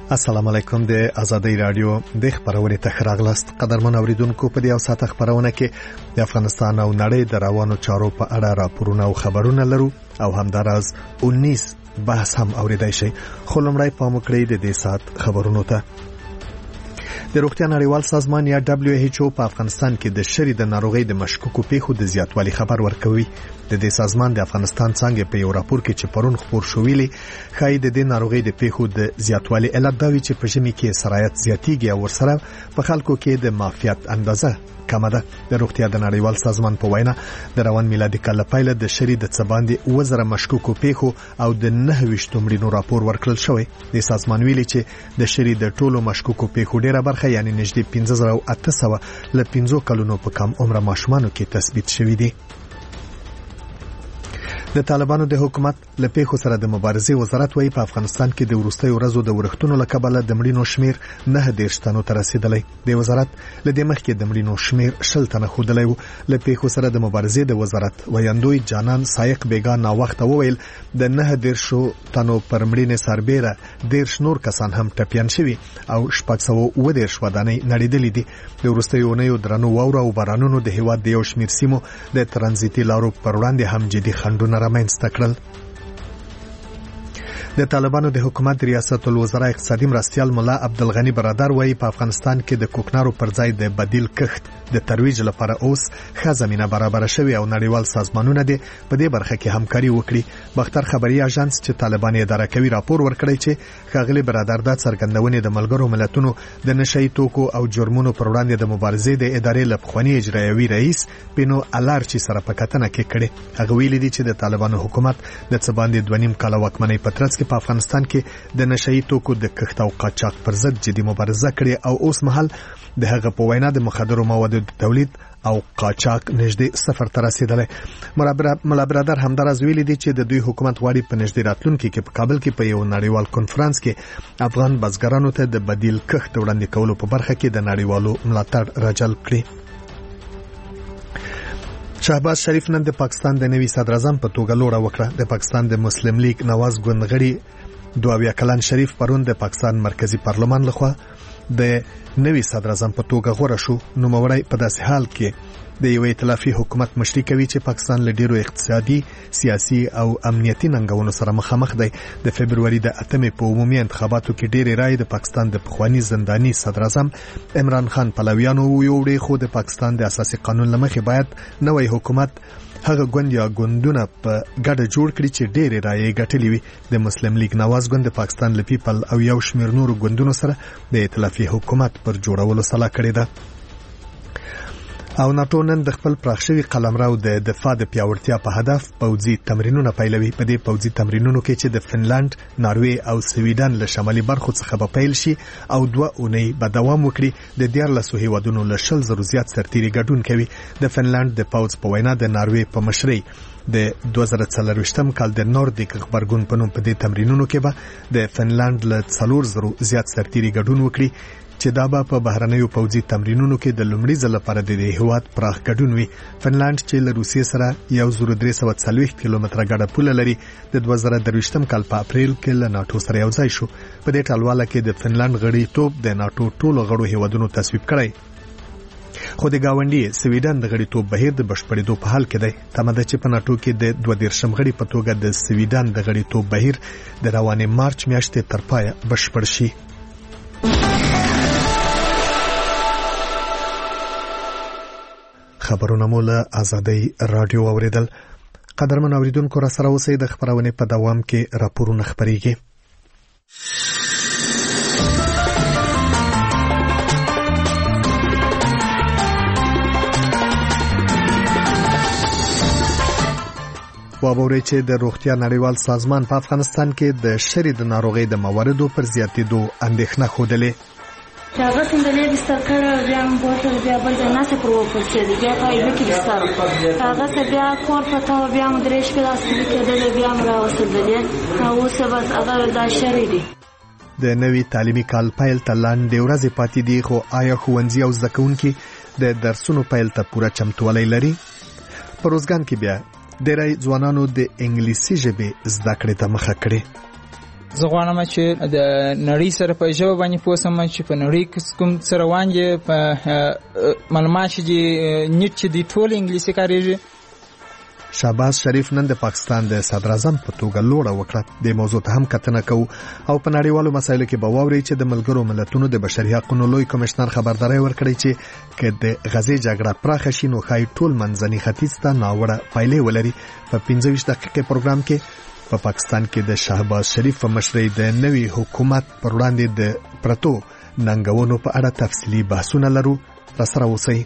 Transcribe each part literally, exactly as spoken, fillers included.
السلام علیکم. د آزادۍ رادیو د خبرونې ته راغلاست. قدرمن اوریدونکو، په دې او ساعت خبرونه کې د افغانستان او نړۍ د روانو چارو په اړه راپورونه او خبرونه لرو او همداراز انیس بحث هم اوریدای شي. خو لومړی پام وکړئ د دې ساعت خبرونو ته. د روغتیا نړیوال سازمان یا دبليو ایچ او په افغانستان کې د شری د ناروغۍ د مشکوکو پیښو د زیاتوالي خبر ورکوي. د دې سازمان د افغانستان څنګه په یو راپور کې چې پرون خبر شوویلي خای د دې ناروغۍ د پیښو د زیاتوالي علت دا وی چې په ژمي کې سرایت زیاتیږي او ورسره په خلکو کې د معافیت اندازه کمه ده. د روغتیا د نړیوال سازمان په وینا د روان میلادي کال پیل د شری د څباندې وزره مشکوکو پیښو او د نه ویشت مړینو راپور ورکړل شوی. د سازمان ویلي چې د شری د ټولو مشکوکو پیښو ډیره برخه یعنی نږدې پنځه زره او اته سوه له پنځو کلونو په کم عمر ماشومانو کې تثبیت شوی دی. د طالبانو د حکومت له پیښو سره د مبارزې وزارت وايي په افغانستان کې د ورستۍ ورځو د ورښتونو له کبله د مړینو شمیر نه دېرش تنو ته رسیدلی. د وزارت له دې مخکې د مړینو شمیر شل تنه ښودلی و. له پیښو سره د مبارزې د وزارت ویاندوی جانان سایق بیګا ناوخته وویل د نه دېرشو تنو پر مړینې سربیره دېرش نور کسان هم ټپیان شوي او شپږ سوه اووه دېرش ودانۍ نړېدلې دي. د وروستیو اونیو درنو واوره او بارانونو د هیواد د یو شمیر سیمو د ترانزیتي لارو پر وړاندې هم جدي خنډونه رامنځته کړل. د طالبانو د حکومت ریاست الوزرا اقتصادي مرستیال مولا عبدالغنی برادر وایي په افغانستان کې د کوکنارو پر ځای د بدیل کښت د ترویج لپاره اوس ښه زمینه برابر شوې او نړیوال سازمانونه دي په دې برخه کې همکاري وکړي. بختر خبري اژانس چې طالبان اداره کوي راپور ورکړی چې ښاغلي برادر د څرګندونې د ملګرو ملتونو د نشئی توکو او جرمونو پر وړاندې د مبارزې د ادارې لپخوانی اجرایوي رئیس پینو الارچی سره په کتنه کې کړي. هغه ویلي دي چې د طالبانو حکومت د څه باندې دوه نیم کاله واکمنۍ په ترڅ کې په افغانستان کې د نشئی توکو د کښت او قاچاق پر ضد جدي مبارزه کړې او اوس مهال د هغه په وینا د مخدرو موادو د تولید او قاچاق نږدې صفر ته رسیدلی. مولا برادر همداراز ویلي دي چې د دوی حکومت غواړي په نږدې راتلونکي کې په کابل کې په یو نړیوال کنفرانس کې افغان بزګرانو ته د بدیل کښت وړاندې کولو په برخه کې د نړیوالو ملاتړ راجلب کړي. شهباز شریف نن د پاکستان د نوي صدر اعظم په توګه لوړه وکړه. د پاکستان د مسلم لیگ نواز ګوند غړي دوه اویا کلن شریف پرون د پاکستان مرکزی پارلمان لخوا د نوي صدر اعظم په توګه غوړه شو. نوموړی په داسې حال کې د یو ائتلافي حکومت مشري کوي چې پاکستان له ډیرو اقتصادي، سیاسي او امنیتي ننګونو سره مخامخ دی. د فبرवरी د اتمې په عمومي انتخاباتو کې ډیرې رائے د پاکستان د پخوانی زنداني صدر اعظم عمران خان پلویانو ویوړي، خو د پاکستان د اساسي قانون لمخې باید نوې حکومت هغه ګوند یا ګوندونه په ګډه جوړ کړي چې ډېرې رایې ګټلې وي. د مسلم لیگ نواز ګوند د پاکستان له پیپل او یو شمیر نورو ګوندونو سره د ائتلافي حکومت پر جوړولو سلا کړې ده. او ناتو نن د خپل پراخشوي قلمرو د دفاع د پیاوړتیا په هدف پوځي تمرینونه پیلوي. په دې پوځي تمرینونو کې چې د فنلند، ناروې او سویډن له شمالي برخو څخه به پیل شي او دوه اونۍ به دوام وکړي. د دیارلسو هیوادونو له شل زرو زیات سرتیري ګډون کوي. د فنلند د پوځ په وینا د ناروې په مشرۍ د دوه زره څلرویشتم کال د نوردیک غبرګون په نوم په دې تمرینونو کې به د فنلند له څلور زرو زیات سرتیري ګډون وکړي چې دا به په بهرنیو پوځي تمرینونو کې د لومړي ځل لپاره د هیواد پراخ ګډون وي. فنلند چې له روسیې سره یو زر درې سوه څلوېښت کیلومتره ګډه پوله لري، د دوه زره درویشتم کال په اپریل کې له ناټو سره یو ځای شو. په دې ټلواله کې د فنلند غړیتوب د ناټو ټولو غړو هیوادونو تصویب کړی، خو د گاونډي سویډن د غړیتوب بهیر د بشپړېدو په حال کې دی. تمه ده چې په ناټو کې د دوه دېرشم غړي په توګه د سویډن د غړیتوب بهیر د روانې مارچ میاشتې تر پایه بشپړ شي. خبرونه مو له آزادۍ رادیو اوریدل. قدرمن اوریدونکو را سره اوسئ. د خبرونې په دوام کې راپورونه خپریږي. وابوري چې د روغتیا نړیوال سازمان په افغانستان کې د شری د ناروغۍ د مواردو پر زیاتېدو اندېښنه خوده. هغه څنګه لري ستکړه بیا هم بوتل بیا بل ځای ناسه پر وپسې دی بیا پای وکړي ستاره هغه ته بیا کور پته بیا هم درې شپې داسې کېدل بیا هم راوستلې او اوس بس هغه دا شری دی. د نوي تعلیمي کال پیل ته لاندې ورځې پاتې دي، خو آیا ښوونځي او زده کوونکي د درسونو پیل ته پوره چمتووالی لري؟ په روزګان کې بیا ډېری ځوانانو د انګلیسي ژبې زده کړې ته مخه کړې. زه غواړم چې د نړۍ سره په ژبه باندې پوه شم چې په نړۍ کې کوم څه روان دي، په معلومات چې دي نیټ چې دي ټول انګلیسي کارېږي. شهباز شریف نن د پاکستان د صدر اعظم په توګه لوړه وکړه. د موضوع ته هم کتنه کوو او په نړیوالو مسایلو کې به واوري چې د ملګرو ملتونو د بشري حقوقو لوی کمشنر خبرداري ورکړي چې که د غزې جګړه پراخه شي نو ښایي ټول منځني ختیځ ته ناوړه پایلې ولري. په پنځه ویشت دقیقې پروګرام کې په پا پاکستان کې د شهباز شریف په مشرۍ د نوي حکومت پر وړاندې د پرتو ننګونو په اړه تفصیلي بحثونه لرو. راسره اوسئ.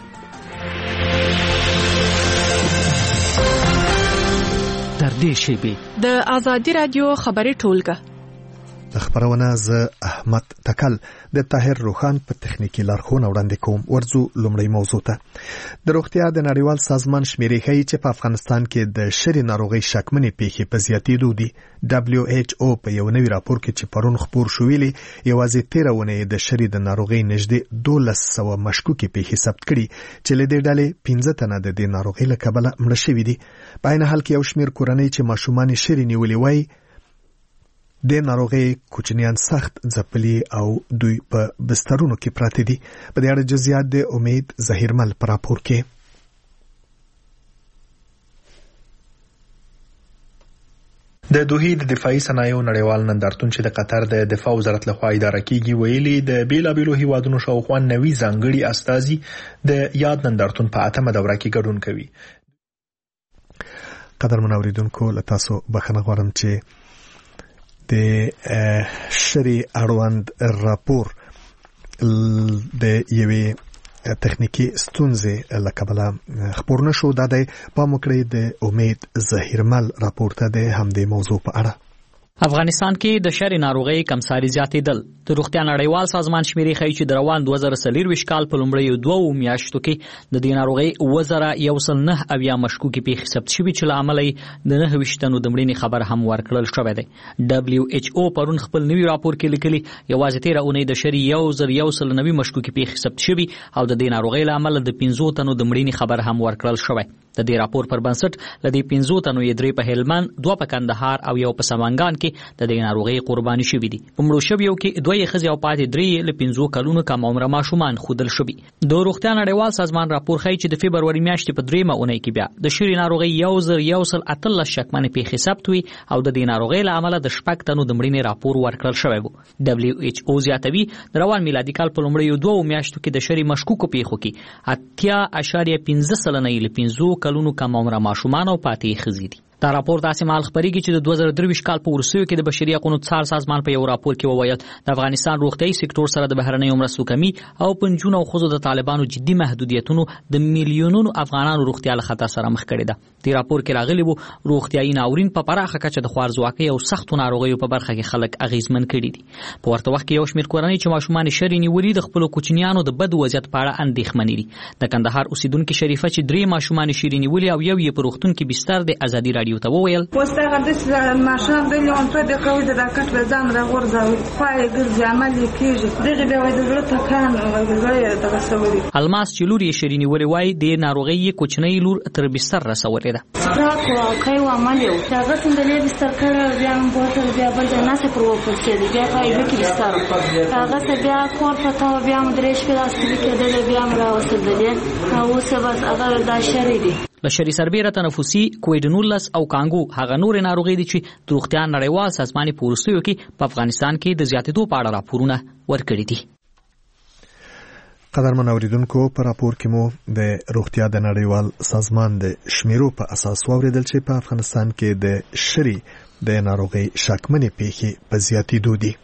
در دې شیبې د آزادي رادیو خبري ټولګه د خبرونه ز احمد تکل د طاهر روخان په تخنیکی لارښوونه وړاندې کوم. ورځو لومړی موضوع ته. د روغتیا د نړیوال سازمان شمیرې ښیي چې په افغانستان کې د شری ناروغي شکمنې پیښې په زیاتېدو دي. دبلیو ایچ او په یو نوي راپور کې چې پرون خپور شوې یوازې تیره اونۍ د شری د ناروغي نږدې دولس سوه مشکوکې پیښې ثبت کړي چې له دې ډلې پنځه تنه د دې ناروغي له کبله مړه شوي دي. په عین حال کې یو شمېر کورنۍ چې ماشومان یې شری نیولي وای د ناروغي کوچنیان سخت ځپلي او دوی په بسترونو کې پراته دي. په دې اړه جزئیات د امید ظهیرمل په راپور کې. د دوحې د دفاعي صنایعو نړیوال نندارتون چې د قطر د دفاع وزارت لخوا اداره کیږي ویلي د بیلابیلو هیوادونو شاوخوا نوي ځانګړي استازي د یاد نندارتون په اتمه دوره کې ګډون کوي. قدرمن اوریدونکو له تاسو بخښنه غواړم چې د شری اړوند راپور د یوې تخنیکی ستونزې له کبله خبر نشو. دا د پام وکړئ د امید ظهیرمل راپور ته د همدې موضوع په اړه. افغانستان کې د شری ناروغي کمساري زیاتېدل. د روغتیا نړیوال سازمان شمیرې ښیي چې د روان دوه زره څلوېښت کال په لومړیو دوو میاشتو کې د دې ناروغي اووه زره یو سل نه اویا مشکوکې پیښې ثبت شوي چې له امله یې د نهه ویشت تنو د مړینې خبر هم ورکړل شوی دی. ډبلیو ایچ او پرون خپل نوي راپور کې لیکلي یوازې تیره اونۍ د شری یو زر یو سل نوي مشکوکې پیښې ثبت شوي او د دې ناروغۍ له امله د پنځو تنو د مړینې خبر هم ورکړل شوی. د دې راپور پر بنسټ له دې پنځو تنو یې درې په هلمند، دوه په کندهار او یو په سمنګان کې د دې ناروغۍ قرباني شوي دي. په مړو شویو کې دوه یې ښځې او پاتې درې له پنځو کلونو کم عمره ماشومان ښودل شوي. د روغتیا نړیوال سازمان راپور ښیي چې د فبروري میاشتې په دریمه اونۍ کې بیا د شری ناروغۍ یو زر یو سل اتلس شکمنې پیښې ثبت وي او د دې ناروغۍ له امله د شپږ تنو د مړینې راپور ورکړل شوی و. ډبلیو ایچ او زیاتوي د روان میلادي کال په لومړیو دوو میاشتو کې د شری مشکوکو پیښو کې اتیا اعشاریه پنځه سلنه یې له پنځو کلونو کم عمره ماشومان او پاتې ښځې دي. دا راپور داسې مهال خپرېږي چې د دوه زره درویشت کال په وروستیو کې د بشري حقوقو څار سازمان په یو راپور کې وویل د افغانستان روغتیايي سکتور سره د بهرنیو مرستو کمی او په نجونو او ښځو د طالبانو جدي محدودیتونو د میلیونونو افغانانو روغتیا له خطر سره مخ کړې ده. دې راپور کې راغلي وو روغتیايي ناورین په پراخه کچه د خوارځواکۍ او سختو ناروغیو په برخه کې خلک اغیزمن کړي دي. په ورته وخت کې یو شمېر کورنۍ چې ماشومان شری نیولي د خپلو کوچنیانو د بد وضعیت په اړه اندېښمنې دي. د کندهار اوسیدونکي شریفه چې درې ماشومان شری نیولي او یو یې په روغتون کې بستر د ازادي رادیو ته وویل وستغه د ماشوم د لون په د قوي د راکټ به ځان راغورځوي پای ګرځي عمل کیږي دغه به وای د زړه تکان وګړي د سووري. الماس چې لور یې شری نیولي وای د ناروغي کوچنۍ لور تر بستر رسولې ده. راکو او کوي عمل یو هغه څنګه له بستر کړه بیا هم بوتل بیا بل ځای ناسه پر وپرسې دی بیا پای کې بستر هغه څه بیا کور په تا بیا هم درېش په داسې کېدل بیا هم راوسېدل او اوس بس هغه دا شری دی. له شری سربیره تنفسي کووډ نولس او کانګو هغه نور ناروغي دي چې د روغتیا نړیوال سازمان په وروستیو کې په افغانستان کې د زیاتېدو په اړه راپورونه ورکړي دي. قدرمن اوریدونکو په راپور کې مو د روغتیا د نړیوال سازمان د شمیرو په اساس واوریدل چې په افغانستان کې د شری د ناروغي شکمنې پیښې په زیاتېدو دي.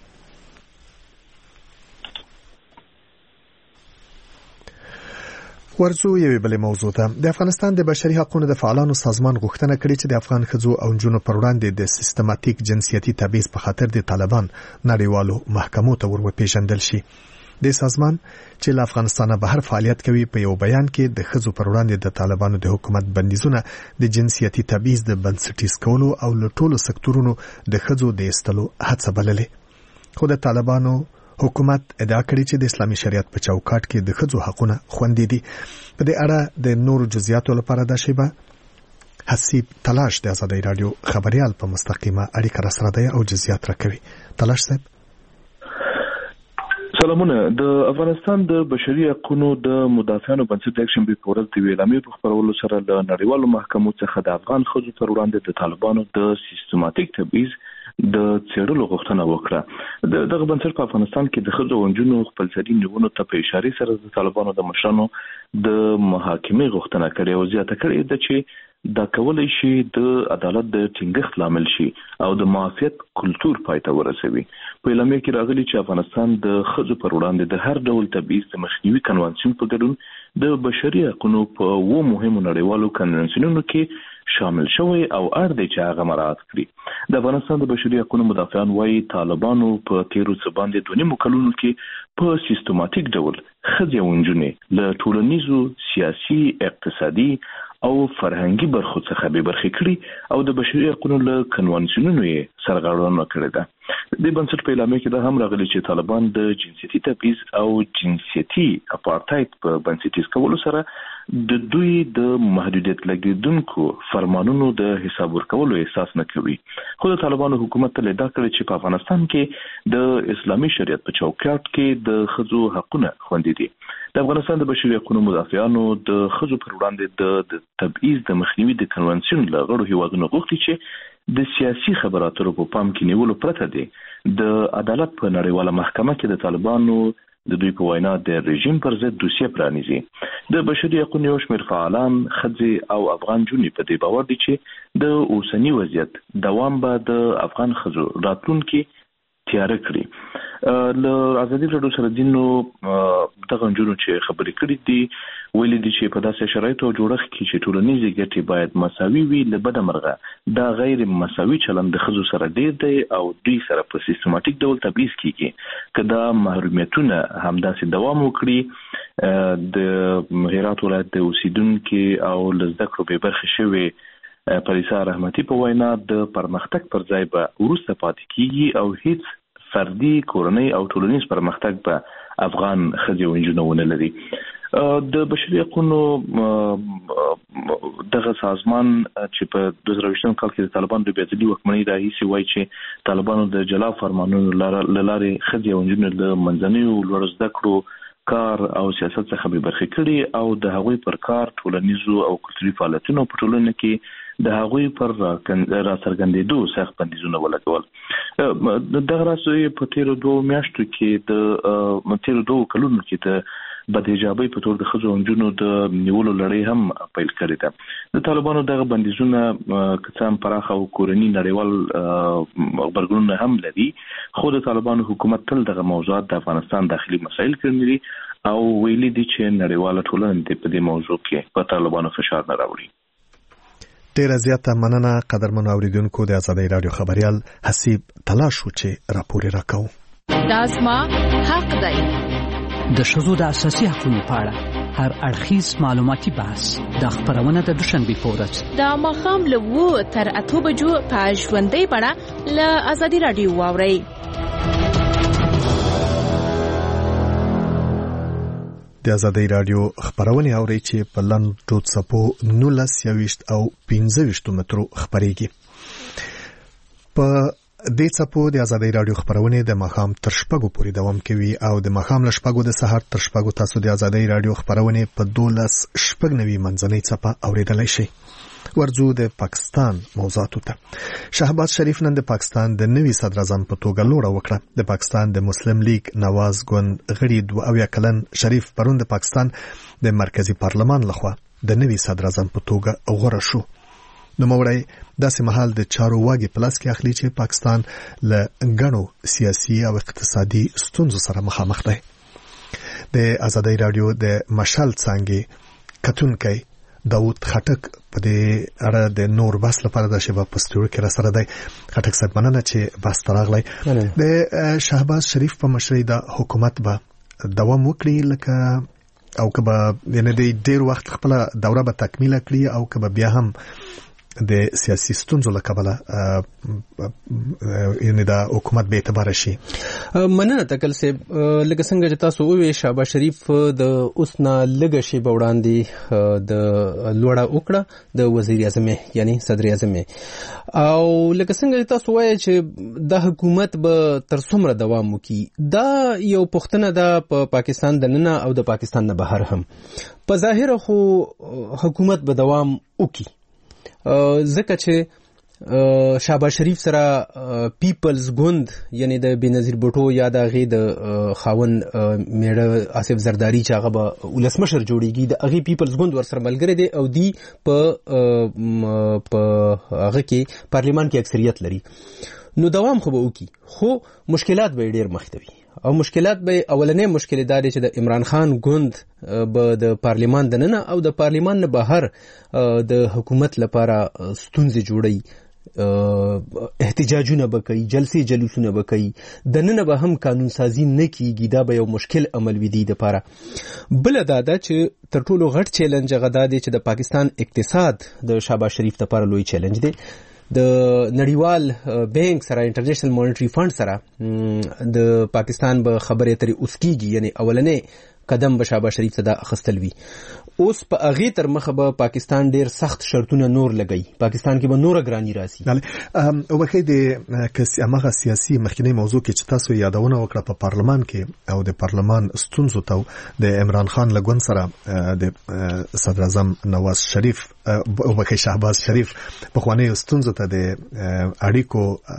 ورځو یوې بلې موضوع ته. د افغانستان د بشري حقوقو د فعالانو سازمان غوښتنه کړې چې د افغان ښځو او نجونو پر وړاندې د سیستماتیک جنسیتي تبعیض په خاطر د طالبان نړیوالو محکمو ته ورپېژندل شي. د سازمان چې له افغانستانه بهر فعالیت کوي په یو بیان کې د ښځو پر وړاندې د طالبانو د حکومت بندیزونه د جنسیتي تبعیض د بنسټیز کولو او له ټولو سکتورونو د ښځو د ایستلو هڅه بللې. خو د طالبانو حکومت ادعا کړې چې د اسلامي شریعت په چوکاټ کې د ښځو حقونه خوندي دي. په دې اړه د نورو جزئیاتو لپاره دا شیبه حسیب تلاش د آزادۍ رادیو خبريال په مستقیمه اړیکه را سره دی او جزئیات راکوي. تلاش صاحب سلامونه. د افغانستان د بشري حقوقو د مدافعانو بنسټ د اکشن په ورځ د ویلامې په خبرولو سره د نړیوالو محکمو څخه د افغان ښځو پر وړاندې د طالبانو د سیستماتیک تبعیض د څېړلو غوښتنه وکړه. د دغه بنسټ په افغانستان کې د ښځو او نجونو خپلسري نیولو ته په اشاره سره د طالبانو د مشرانو د محاکمې غوښتنه کړې او زیاته کړې ده چې دا کولای شي د عدالت د ټینګښت لامل شي او د معافیت کلتور پای ته ورسوي. په اعلامیه کې راغلي چې افغانستان د ښځو پر وړاندې د هر ډول تبعیض د مخنیوي کنوانسیون په ګډون د بشري حقوقو په و مهمو نړیوالو کنوانسیونونو کې شامل شوی او اړ دی چې هغه مراعات کړي. د افغانستان د بشري حقوقو مدافعان وايي طالبانو په تیرو څه باندې دوه نیمو کلونو کې په سیستماتیک ډول ښځې او نجونې له ټولنیزو، سیاسي، اقتصادي او فرهنګي برخو څخه به برخې کړي او د بشري حقوقو له کنوانسیونونو یې سرغړونه کړې ده. د بنسټ په اعلامیه کې دا هم راغلي چې طالبان د جنسيتي تبعیض او جنسيتي اپارټایډ په بنسټیز کولو سره د دوی د محدودیت لګیدونکو فرمانونو د حساب ورکولو احساس نه کوي. خو د طالبانو حکومت ته دا کړی چې په افغانستان کې د اسلامي شریعت په چوکاټ کې د ښځو حقونه خوندي دي. د افغانستان د بشري حقوقو مدافعانو د ښځو پر وړاندې د تبعیض د مخنیوي د کنوانسیون له غړو هیوادونو غوښتي چې د سیاسي خبرو اترو په پام کې نیولو پرته دي د عدالت په نړیواله محکمه کې د طالبانو د دوی په وینا د رژیم پر ضد دوسیه پرانیزي. د بشري حقوقو یو شمېر فعالان، ښځې او افغان جونې په دې باور دي چې د اوسنی وضعیت دوام به د افغان ښځو راتلونکي تیاره کړي. له ازادي رادیو سره دینو دغه نجونو چې خبرې کړې دي ویلي دي چې په داسې شرایطو جوړښت کې چې ټولنیزې ګټې باید مساوي وي، له بده مرغه دا غیر مساوي چلند د ښځو سره ډېر دی او دوی سره په سیستماتیک ډول تبعیض کیږي. که دا محرومیتونه همداسې دوام وکړي، د هرات ولایت د اوسیدونکو او له زده کړو بې برخې شوي پریسا رحمتي په وینا د پرمختګ پر ځای به وروسته پاتې کیږي او هیڅ فردي، کورنۍ او ټولنیز پرمختګ به افغان ښځې او نجونې ونه لري. د بشري حقوقو دغه سازمان چې په دوه زره اووه کال کې د طالبانو د بېعدالتۍ واکمنۍ راهیسې وایي چې طالبانو د جلا فرمانونو له لارې ښځې او نجونې له منځنیو لوړو زده کړو، کار او سیاست څخه به برخې کړي او د هغوی پر کار، ټولنیزو او کلتوري فعالیتونو په ټولنه کې د هغوی پر راڅرګندېدو سخت بندیزونه ولګول. دغه راز په تیرو دوه میاشتو کې د تیرو دوه کلونو کې د بدحجابۍ په تور د ښځو او نجونو د نیولو لړۍ هم پیل کړې ده. د طالبانو دغه بندیزونه که څه هم پراخه او کورني نړیوال غبرګونونه هم لري، خو د طالبانو حکومت تل دغه موضوعات د افغانستان داخلي مسایل کړي دي او ویلي دي چې نړیواله ټولنه په دې موضوع کې په طالبانو فشار نه راوړي. ډیره زیاته مننه قدرمنو اوریدونکو. د آزادۍ رادیو خبريال حسیب تلاش وچی راپور راکاو. دا زما حق دی. د ښځو د اساسي حقوقو په اړه هر اړخیز معلوماتي بحث د خبرونه د دوشنبه په ورځ د ماښام له اوه تر اته بجو په ژوندۍ بڼه له آزادۍ رادیو واورئ. د آزادۍ رادیو خبرونه اوري چې په لنډو څپو نولس یويشت او پنځه ویشت مترو خبريږي. په دې څپو د آزادۍ رادیو خبرونه د ماښام تر شپږو پورې دوام کوي او د ماښام له شپږو د سحر تر شپږو تاسو د آزادۍ رادیو خبرونه په دولس شپږ نوي منځنۍ څپه اوریدلای شئ. ورځو د پاکستان موضوعاتو ته. شهباز شریف نن د پاکستان د نوي صدر اعظم په توګه لوړه وکړه. د پاکستان د مسلم لیگ نواز ګوند غړي دوه اویا کلن شریف پرون د پاکستان د مرکزی پارلمان لخوا د نوي صدر اعظم په توګه غوړه شو. نو موړی داسې مهال د چارو واګي پلاس کې اخلي چې پاکستان له غنو سیاسي او اقتصادي ستونزو سره مخامخ دی. د آزادۍ رادیو د مشال څنګه کتونکي داود خټک په دې اړه د نور بس لپاره د شباب پستور کې را سره دی. خټک صاحب مننه چې بس تراغلی. د شهباز شریف په مشرۍ د حکومت به دوام وکړي لکه او که به یعنی د ډیر وخت خپل دوره به تکمیل کړي او که به بیا هم د سیاسي ستونزو له کبله یعنی د حکومت به اعتبار شي. مننه تکل صاحب، لکه څنګه چې تاسو وویل شهباز شریف د اوس نه لږه شیبه وړاندې د لوړه وکړه د وزیر اعظم یعنی صدر اعظم، او لکه څنګه چې تاسو وایي چې د حکومت به تر څومره دوام وکړي، دا یو پوښتنه ده په پاکستان دننه او د پاکستان نه بهر هم. په ظاهر خو حکومت به دوام وکړي ځکه چې شهباز شریف سره پیپلز ګوند یعنی د بېنظیر بوټو یا د هغې د خاوند میړه آصف زرداري چې هغه به ولسمشر جوړیږي، د هغې پیپلز ګوند ورسره ملګری دی او دی په هغه کې پارلیمان کې اکثریت لري، نو دوام خو به وکړي، خو مشکلات به یې ډېر مخته وي. او مشکلات به اولنې مشکل دا دی چې د عمران خان ګوند به د پارلیمان دننه او د پارلیمان نه بهر د حکومت لپاره ستونزې جوړي، احتجاجونه به کوي، جلسې جلوسونه به کوي، دننه به هم قانون سازي نه کیږي، دا به یو مشکل عمل وي دی دپاره. بله دا ده چې تر ټولو غټ چیلنج هغه دا دی چې د پاکستان اقتصاد د شهباز شریف لپاره لوی چیلنج دی. د نړیوال بانک سره انټرنیشنل مانیټری فند سره د پاکستان به خبرې ترې اوس کیږي، یعنی اولنې قدم به شهباز شریف ته دا اخیستل وي. اوس په هغې تر مخه به پاکستان ډېر سخت شرطونه نور لګوي، پاکستان کې به نوره ګراني راسي. وبخښئ د هماغه سیاسي مخکینۍ موضوع کې چې تاسو یادونه وکړه په پارلمان کې او د پارلمان ستونزو ته د عمران خان له ګوند سره د صدر اعظم نواز شریف وبخښئ شهباز شریف پخوانیو ستونزو ته د اړیکو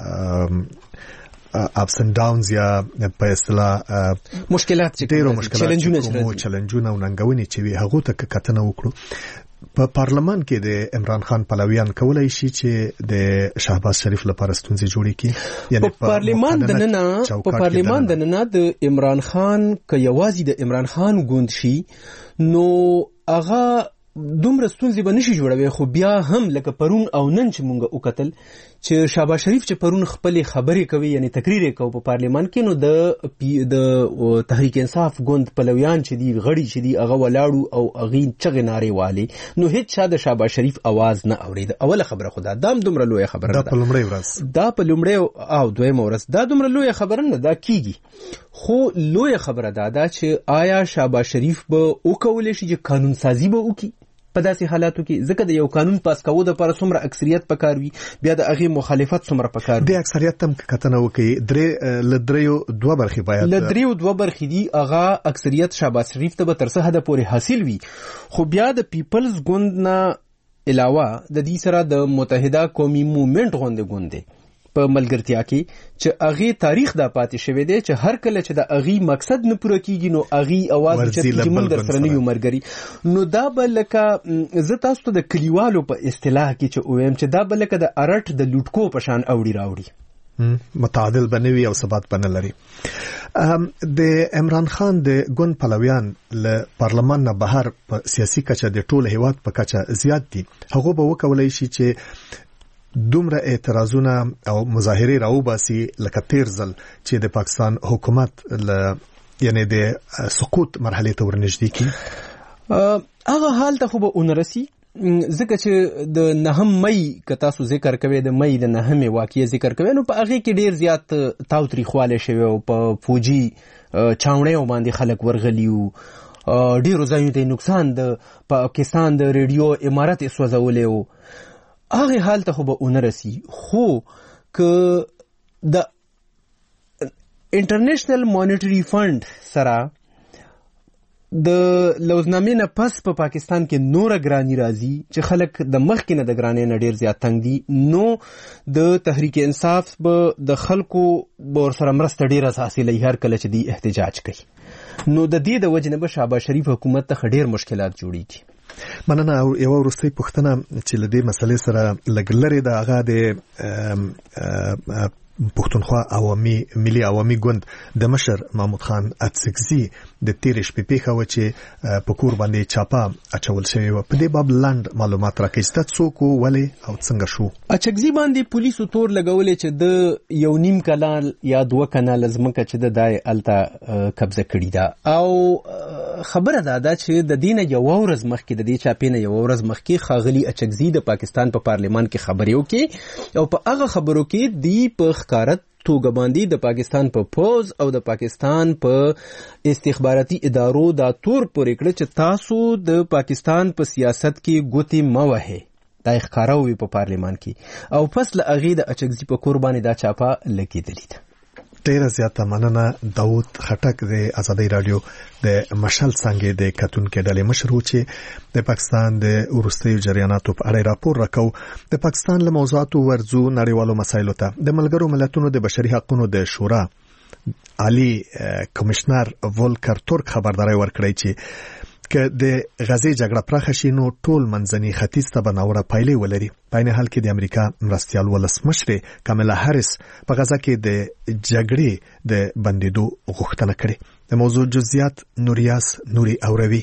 اپس اند ډاونز یا په اصطلاح مشکلات چې ډېرو مشکلات چیلنجونه او ننګونې چې وي هغو ته کتنه وکړو. په پارلمان کې د عمران خان پلویان کولای شي چې د شهباز شریف لپاره ستونزې جوړې کړي، یعنی په پارلمان دننه په پارلمان دننه د عمران خان که یوازې د عمران خان ګوند شي نو هغه دومره ستونزې به نشي جوړوي. خو بیا هم لکه پرون او نن چې مونږ وکتل چې شهباز شریف چې پرون خپلې خبرې کوي یعنی تقریر یې کوي په پارلمان کې، نو د د تحریک انصاف ګوند پلویان چې دي غړي چې دي هغه ولاړو او هغې چغې نارې والې، نو هېڅ چا د شهباز شریف اواز نه اورېده. اوله خبره خو دا دا هم دومره لویه خبره نه ده، دا په لومړۍ ورځ دا په لومړۍ او دویمه ورځ دا دومره لویه خبره نه ده کېږي. خو لویه خبره دا ده چې آیا شهباز شریف به وکولی شي چې قانون سازي به وکړي په داسې حالاتو کې، ځکه د یو قانون پاس کولو دپاره څومره اکثریت پکار وي، بیا د هغې مخالفت څومره پکار وي. د اکثریت هم کتنه وکړي درې له دریو دوه برخې باید له دریو دوه برخې دي، هغه اکثریت شهباز شریف ته به تر څه حده پورې حاصل وي. خو بیا د پیپلز ګوند نه علاوه د دې سره د متحده قومي موومنټ غوندې ګوند دی په ملګرتیا کې چې هغې تاریخ دا پاتې شوی دی چې هر کله چې د هغې مقصد نه پوره کېږي نو هغې اواز اوچت کېږي موږ در سره نه یو ملګري. نو دا به لکه زه تاسو ته د کلیوالو په اصطلاح کې چې ووایم چې دا به لکه د ارټ د لوټکو په شان اوړي راوړي، متعادل به نه وي او ثبات به نه لري. د عمران خان د ګوند پلویان له پارلمان نه بهر په سیاسي کچه د ټول هیواد په کچه زیات دي، هغه به وکولای شي چې دومره اعتراضونه او مظاهرې راوباسي لکه تیر ځل چې د پاکستان حکومت له یعنی د سقوط مرحلې ته ورنږدې کړي. هغه حال ته خو به ونرسي ځکه چې د نهم مئی که تاسو ذکر کوئ د مئی د نهمې واقعې ذکر کوئ نو په هغې کې ډېر زیات تاوتریخوالی شوی او په فوجي چاونیو باندې خلک ورغلي وو، ډېرو ځایونو ته نقصان د پاکستان د ریډیو عمارت یې سوځولی و. هغه حال ته خو به ونه رسی. خو که د انټرنیشنل مانیټری فند سره د لوزنامې نه پس په پا پاکستان کې نوره ګرانی راځي چې خلک د مخکې نه د ګرانۍ نه ډېر زیات تنګ دي، نو د تحریک انصاف به د خلکو به ورسره مرسته ډېره حاصلوي هر کله چې دی احتجاج کوي. نو د دې د وجې نه به شهباز شریف حکومت ته ډېر مشکلات جوړېږي. مننه. یوه وروستۍ پوښتنه چې له دې مسلې سره لږ لرې ده، هغه د پښتونخوا عوامي ملي عوامي ګوند د مشر محمود خان اڅکزي د تیرې شپې پیښه وه چې په کور باندې چاپه اچول شوې وه. په دې باب لنډ معلومات راکړئ چې دا څوک و، ولې او څنګه شو؟ اڅکزي باندې پولیسو تور لګولې چې د یو نیم کلال یا دوه کناله ځمکه چې د دای الته قبضه کړې ده او خبره دا ده چې د دینه یو ورځ مخکې د دې چاپینه یو ورځ مخکې ښاغلي اچکزي د پاکستان په پارلیمان کې خبرې وکړي او په هغه خبرو کې دی په ښکاره توګه باندې د پاکستان په پوز او د پاکستان په استخباراتي ادارو دا تور پورې کړ چې تاسو د پاکستان په سیاست کې ګوتې مه وهئ. دا یې ښکاره ووي په پارلیمان کې او پس له هغې د اچکزي په کور باندې دا چاپه لګېدلې ده. ډیره زیاته مننه. داود خټک د ازادۍ رادیو د مشل څنګه د کتونکو ډلې مشر و چې د پاکستان د وروستیو جریاناتو په اړه راپور راکاو. د پاکستان له موضوعاتو ورځو نړیوالو مسایلو ته د ملګرو ملتونو د بشري حقوقو د شورا عالی کمشنر ولکر ترک خبرداري ورکړی چې که د غزې جګړه پراخه شي نو ټول منځني ختیځ ته به ناوړه پایلې ولري. په عین حال کې د امریکا مرستیال ولسمشرې کاملا هاریس په غزه کې د جګړې د بندیدو غوښتنه کړې. د موضوع جزئیات نوریاس نوري اوروي.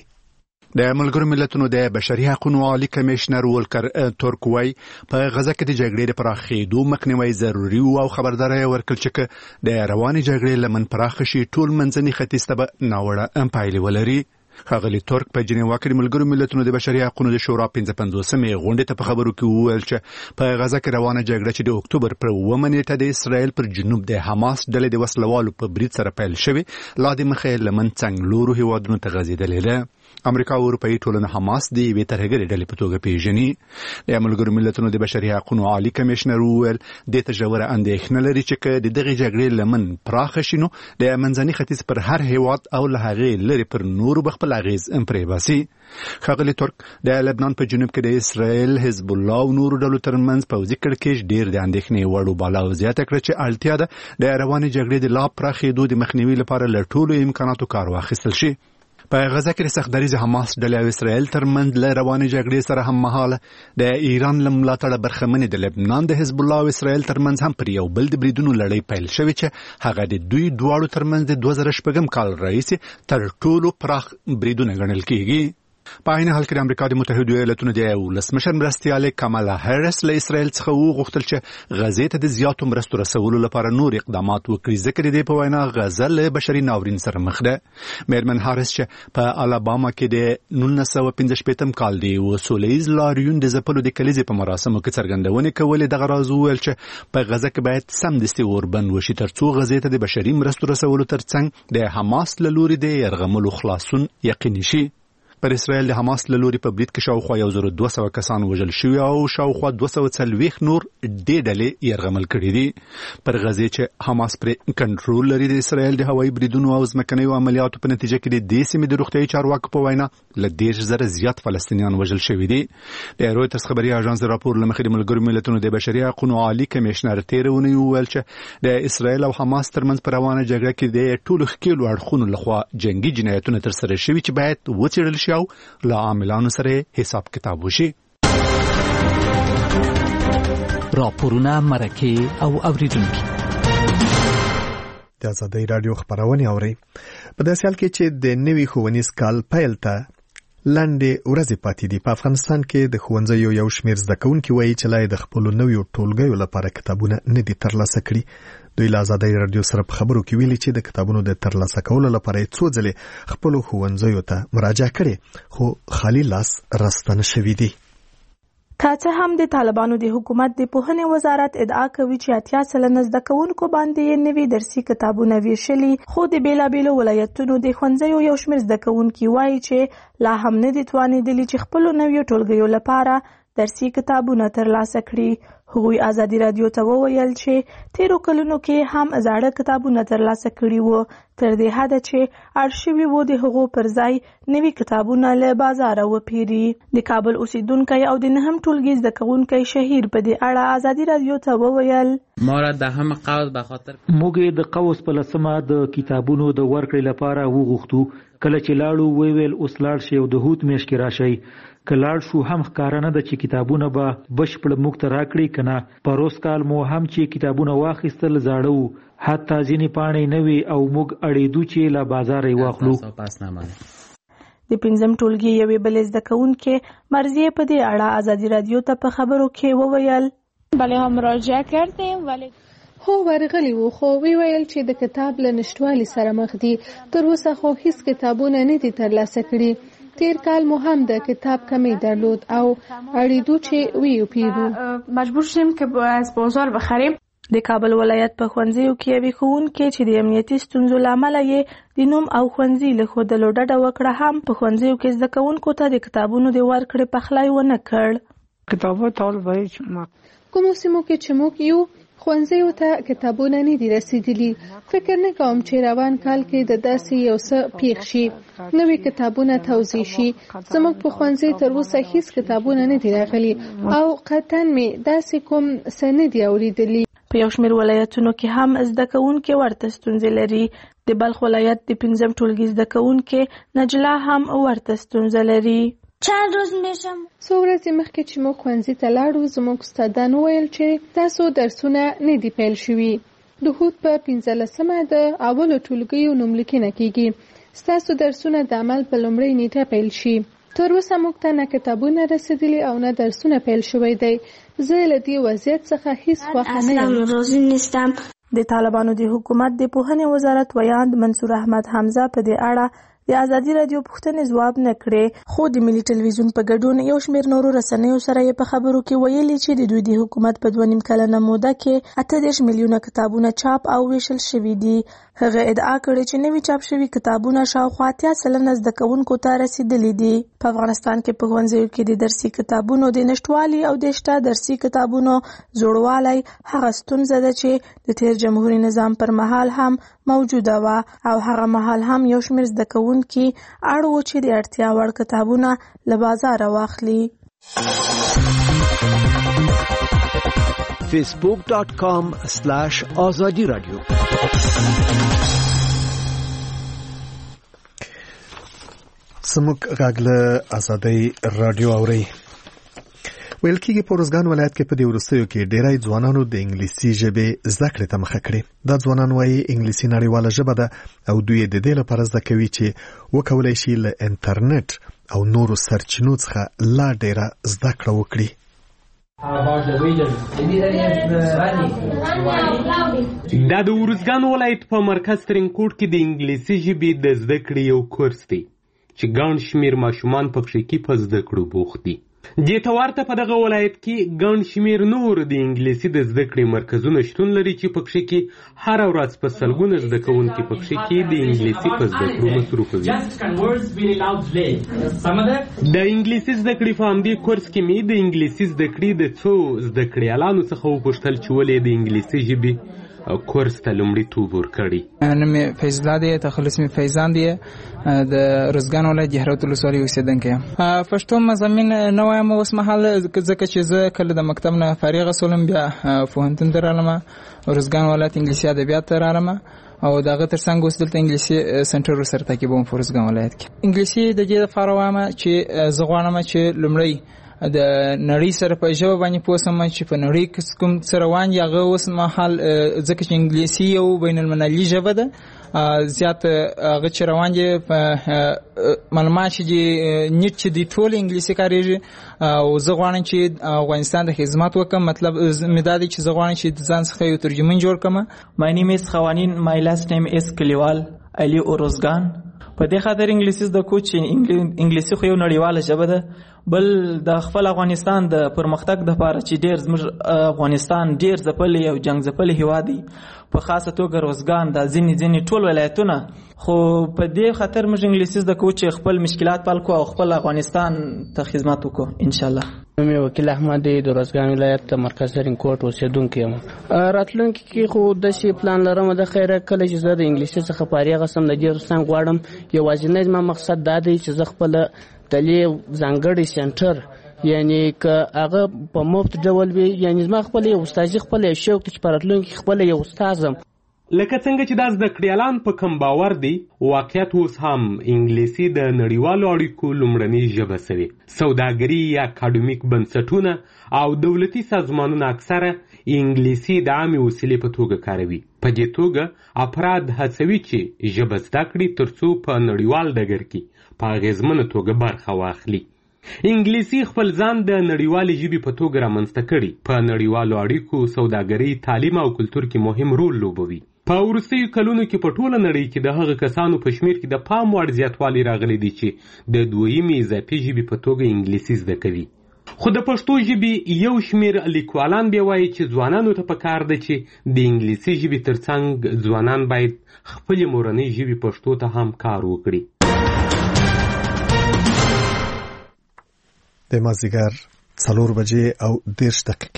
د ملګرو ملتونو د بشري حقوقو عالی کمشنر ولکر ترک وای په غزه کې د جګړې د پراخېدو مخنیوي ضروري او خبرداري ورکړل چې د رواني جګړې لمن پراخه شي ټول منځني ختیځ ته به ناوړه پایلې ولري. ښاغلي ترک په جنیوا کې د ملګرو ملتونو د بشري حقوقو د شورا پنځه پنځوسمې غونډې ته په خبرو کې وویل چې په غزه کې روانه جګړه چې د اکتوبر پر اوومه نیټه د اسرائیل پر جنوب د حماس ډلې د وسلوالو په برید سره پیل شوې لا د مخې لمن څنګلورو هیوادونو ته غځېدلې ده. امریکا او اروپאי ټولنه حماس د یوې ترهګرې ډلې په توګه پیژني. د ملګرو ملتونو د بشري حقوقو عالی کمشنر وویل د تجاوره اندېښنه لري چې د دغه جګړې لمن پراخه شي نو د منځني ختیځ پر هر هیواد او له هغې لري پر نورو بخپل اغیز پرې باسي. ښاغلي ترک د لبنان په جنوب کې د اسرائیل حزب الله او نورو ډلو ترمنځ پوځي کړکېچ ډېر د اندېښنې وړ وباله او زیاته کړه چې اړتیا ده د روانې جګړې د لا پراخېدو د مخنیوي لپاره له ټولو امکاناتو کار واخیستل شي. په غزه کې د سختدریز حماس ډلې او اسرائیل ترمنځ له روانې جګړې سره هم مهاله د ایران له ملاتړه برخمنې د لبنان د حزب الله او اسرائیل ترمنځ هم پر یو بل د بریدونو لړۍ پیل شوې چې هغه د دوی دواړو ترمنځ د دوه زره شپږم کال راهیسې تر ټولو پراخ بریدونه ګڼل کېږي. په عین حال کې د امریکا د متحده ایالاتونو د ولسمشر مرستیال کاملا هاریس له اسرائیل څخه وغوښتل چې غزې ته د زیاتو مرستو رسولو لپاره نور اقدامات وکړي ځکه د دې په وینا غزه له بشري ناورین سره مخ ده. میرمن هاریس چې په الاباما کې د نولس سوه پنځه شپېتم کال د یو سولیز لاریون د ځپلو د کلیزې په مراسمو کې څرګندونې کولې. دغه راز وویل چې په غزه کې باید سمدستي اوربند وشي ترڅو غزې ته د بشري مرستو رسولو ترڅنګ د حماس له لوري د یرغملو خلاصون یقیني شي. پر اسرائیل د حماس له لوري په برید کې شاوخوا یو زر دوه سوه کسان وژل شوي او شاوخوا دوه سوه څلوېښت نور دې ډلې یرغمل کړي دي. پر غزې چې حماس پرې کنټرول لري د اسرائیل د هوایي بریدونو او ځمکنیو عملیاتو په نتیجه کې د دې سیمې د روغتیايي چارواکو په وینا له دېرش زره زیات فلسطینیان وژل شوي دي. د رویټرز خبري اژانس د راپور له مخې د ملګرو ملتونو د بشري حقوقو عالی کمشنر تېره اونۍ وویل چې د اسرائیل او حماس ترمنځ په روانه جګړه کې د ټولو ښکېلو اړخونو لخوا جنگي جنایتونه ترسره شوي چې باید وڅېړل شي او له عاملانو سره حساب کتاب وشي. راپورونه مرکه او اوریدونکي د ازادۍ رادیو خبرونه اوري. په داسې حال کې چې د نوي ښوونیز کال پیل ته لاندې ورځې پاتې دي. په افغانستان کې د ښوونځیو یو شمېر زده کوونکي وایي چې لا د خپلو نویو ټولګیو لپاره کتابونه نه دي ترلاسه کړي. دوی له ازادۍ رادیو سره په خبرو کې ویلي چې د کتابونو د ترلاسه کولو لپاره یې څو ځلې خپلو ښوونځیو ته مراجعه کړې خو خالي لاس راستنه شوي دي. که څه هم د طالبانو د حکومت د پوهنې وزارت ادعا کوي چې اتیا سلنه زده کوونکو باندې نوي درسي کتابونه ویشلي، خو د بیلابیلو ولایتونو د ښوونځیو یو شمېر زده کوونکي وایي چې لا هم نه دي توانېدلي چې خپلو نویو ټولګیو لپاره درسي کتابونه ترلاسه کړي. هغوی ازادي رادیو ته وویل چې تیرو کلونو کې هم زاړه کتابونه ترلاسه کړي وو، تر دې حده چې اړ شوي وو د هغو پر ځای نوي کتابونه له بازاره وپیري. د کابل اوسیدونکی او د نهم ټولګي زده کوونکی شهیر په دې اړه ازادي رادیو ته وویل ما را د هم قوس به خاطر موږ د قوس په لسمه د کتابونو د ورکړې لپاره وغوښتو. کله چې لاړو ویل اوس لاړ شي او د هوت میاشت کې راشي. کلاړ شو هم ښکاره نه ده چې کتابونه به بشپړ موږ ته راکړي که نه. پروس کال مو هم چې کتابونه واخیستل زاړه وو، حتی ځینې پاڼې نه وي او موږ اړېدو چې له بازاره یې واخلو. د پنځم ټولګي یوې بلې زده کوونکې مرضیې په دې اړه ازادي رادیو ته په خبرو کې وویل بله هم مراجعه کردیم ولی هو ورغلی وو خو وی ویل چې د کتاب له نشټوالي سره مخ دي. تر اوسه خو هیڅ کتابونه نه دي ترلاسه کړي. تیر کال مو هم د کتاب کمی درلود او اړیدو چې ویو پیرو مجبور شیم که از بازار بخریم. د کابل ولایت په ښوونځیو کې یوې ښوونکې چې د امنیتي ستونزو له امله یې د نوم او ښوونځي له ښودلو ډډه وکړه هم په ښوونځیو کې زده کوونکو ته د کتابونو د ورکړې پخلی ونه کړ. کتابو ټول وایي کومو سیمو کې چې موږ یو ښوونځیو ته کتابونه نه دي رسیدلي. فکر نه کوم چې روان کال کې د داسې یو څه پیښ شي، نوې کتابونه توزیع شي. زموږ په ښوونځي تر اوسه هیڅ کتابونه نه دي راغلي او قطعا مې داسې کوم څه نه دي اورېدلي. په یو شمېر ولایتونو کې هم زده کوونکي ورته ستونزې لري. د بلخ ولایت د پنځم ټولګي زده کوونکي نجلا هم ورته ستونزه لري. چند روز میشم څو ورځې مخکې چې موږ ښوونځي ته لاړو زموږ استادان وویل چې تاسو درسونه نه دي پیل شوي. د هوت په پنځلسمه د اولو ټولګیو نوملیکنه کیږي. ستاسو درسونه د عمل په لومړۍ نیټه پیل شي. تر اوسه موږ ته نه کتابونه رسیدلي او نه درسونه پیل شوی دی. زه له دې وضعیت څخه هیڅ خوښه نه یم. راضي نیستم. د طالبانو د حکومت د پوهنې وزارت ویاند منصور احمد حمزه په دې اړه د ازادي رادیو پوښتنې ځواب نه کړې، خو د ملي ټلویزیون په ګډون یو شمېر نورو رسنیو سره یې په خبرو کې ویلي چې د دوی د حکومت په دوه نیم کلنه موده کې اته دېرش میلیونه کتابونه چاپ او ویشل شوي دي. هغه ادعا کړې چې نوي چاپ شوي کتابونه شاوخوا اتیا سلنه زده کوونکو ته رسیدلي دي. په افغانستان کې په ښوونځیو کې د درسي کتابونو د نشټوالي او د شته درسي کتابونو زوړوالی هغه ستونزه ده چې د تیر جمهوري نظام پر مهال هم موجوده وه او هغه مهال هم یو شمېر زده کوونکي اړ وو چې د اړتیا وړ کتابونه له بازاره واخلي. فیسبوک ډاٹ کام سلاش آزادی رادیو. سموک غاګله آزادی رادیو اوري. ویل کېږي په ارزګان ولایت کې په دې وروستیو کې ډېری ځوانانو د انګلیسي ژبې زده کړې ته مخه کړې. دا ځوانان وایي انګلیسي نړیواله ژبه ده او دوی یې د دې لپاره زده کوي چې وکولی شي له انټرنیټ او نورو سرچینو څخه لا ډېره زده کړه وکړي. دا د ارزګان ولایت په مرکز ترینکوټ کې د انګلیسي ژبې د زده کړې یو کورس دی چې ګڼ شمېر ماشومان په پښې کې په زده کړو بوخت دي. دې ته ورته په دغه ولایت کې ګڼ شمېر نور د انګلیسي د زده کړې مرکزونه شتون لري چې په پښې کې هره ورځ په سلګونه زده کوونکي په پښې کې د انګلیسي په زده کړو مصروفه وي. د انګلیسي زده کړې په همدې کورس کې مې د انګلیسي زده کړې د څو زده کړیالانو څخه وپوښتل چې ولې د انګلیسي ژبې کورس ته لومړیتوب ورکړی. نوم مې فیض الله دی، تخلص مې فیضان دی، د ارزګان ولایت جهرات ولسوالۍ اوسېدونکی یم. پښتو مضامین نه وایم اوس مهال ځکه چې زه کله د مکتب نه فارغه شولم بیا پوهنتون ته رالم، ارزګان ولایت انګلیسي ادبیات ته رالم او دغه ترڅنګ اوس دلته انګلیسي سنټر ورسره تعقیبوم په ارزګان ولایت کې. انګلیسي د دې لپاره وایم چې زه غواړم چې لومړی د نړۍ سره په ژبه باندې پوه شم چې په نړۍ کې کوم څه روان دي. هغه اوس مهال ځکه چې انګلیسي یو بین المللي ژبه ده، زیات هغه چې روان دي په معلومات چې دي نیټ چې دي ټول انګلیسي کارېږي او زه غواړم چې افغانستان ته خدمت وکړم. مطلب مې دا دی چې زه غواړم چې د ځان څخه یو ترجمن جوړ کړم. My name is خوانین. My last name is کلیوال علي اورزګان. په دې خاطر انګلیسي زده کوم چې انګلیسي خو یو نړیواله ژبه ده، بل د خپل افغانستان د پرمختګ لپاره چې ډېر زموږ افغانستان ډېر ځپلی او جنګ ځپلی هېواد دی، په خاصه توګه روزګان دا ځینې ځینې ټول ولایتونه، خو په دې خاطر موږ انګلیسي زده کوو چې خپل مشکلات حل کړو او خپل افغانستان ته خدمت وکړو انشاءالله. نوم یې وکیل احمد دی، د روزګان ولایت مرکز ترینکوټ اوسېدونکی یم. راتلونکي کې خو داسې پلان لرم د خیره کله چې زه د انګلیسي څخه فارغه شم د دې ترڅنګ غواړم یوازینی زما مقصد دا دی چې زه خپله تلې ځانګړی سنټر یعنی که هغه په مفت ډول وي، یعنی زما خپل یو استادي خپل یو شوق چې په راتلونکي خپل یو استاد یم. لکه څنګه چې دا زده کړیالان په کم باور دي، واقعیت اوس هم انګلیسي د نړیوالو اړیکو لومړنۍ ژبه سوې. سوداګري یا اکاډمیک بنسټونه او دولتي سازمانونه اکثره انګلیسي د عامې وسیلې په توګه کاروي. په دې توګه افراد هڅوي چې ژبه زده کړي ترڅو په نړیوال ډګر کې په اغېزمنه توګه برخه واخلي. انګلیسي خپل ځان د نړیوالې ژبې په توګه رامنځته کړي، په نړیوالو اړیکو، سوداګرۍ، تعلیم او کلتور کې مهم رول لوبوي. په وروستیو کلونو کې په ټوله نړۍ کې د هغه کسانو په شمیر کې د پام وړ زیاتوالی راغلی دی چې د دویمې اضافي ژبې په توګه انګلیسي زده کوي. خو د پښتو ژبې یو شمیر لیکوالان بیا وایي چې ځوانانو ته پکار ده چې د انګلیسي ژبې ترڅنګ ځوانان باید خپلې مورنۍ ژبې پښتو ته هم کار وکړي. د مازدیګر څلور بجې او دېرش دقیقې